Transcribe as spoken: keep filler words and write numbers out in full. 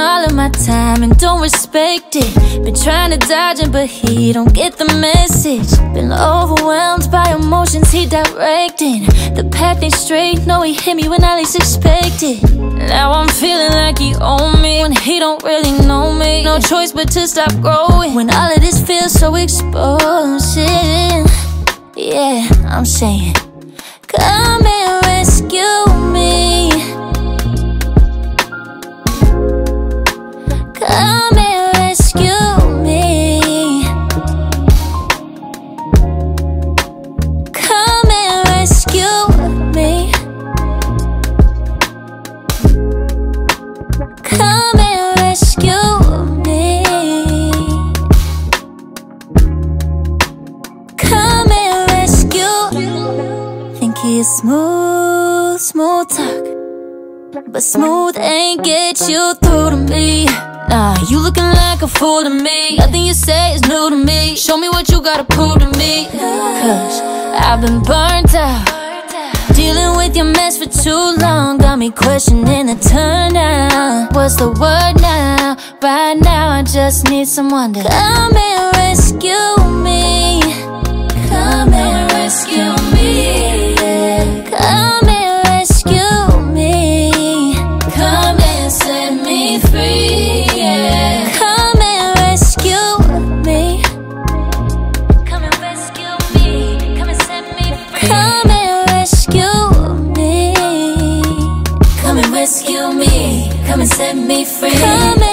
all of my time and don't respect it. Been trying to dodge him, but he don't get the message. Been overwhelmed by emotions he directing. The path ain't straight, no, he hit me when I least expected. Now I'm feeling like he owned me when he don't really know me. No choice but to stop growing when all of this feels so exposing. Yeah, I'm saying, come and rescue me. Come and rescue me. Come and rescue me. Come and rescue me. Come and rescue. Think he is smooth, smooth talk, but smooth ain't get you through to me. Nah, you looking like a fool to me. Nothing you say is new to me. Show me what you gotta prove to me. Cause I've been burnt out, dealing with your mess for too long. Got me questioning the turnaround. What's the word now? Right now I just need someone to come and rescue me. Come and rescue me. Come and rescue me. Come and set me free. Come and rescue me. Come and rescue me. Come and set me free. Come and rescue me. Come and rescue me. Come and set me free. Come